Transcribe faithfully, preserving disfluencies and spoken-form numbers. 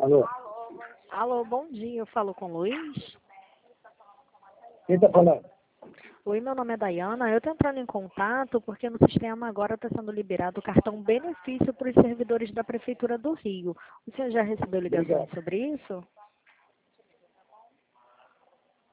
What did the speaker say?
Alô? Alô, bom dia, eu falo com o Luiz. Quem está falando? Oi, meu nome é Dayana, eu estou entrando em contato porque no sistema agora está sendo liberado o cartão benefício para os servidores da Prefeitura do Rio. O senhor já recebeu ligações Obrigado. sobre isso?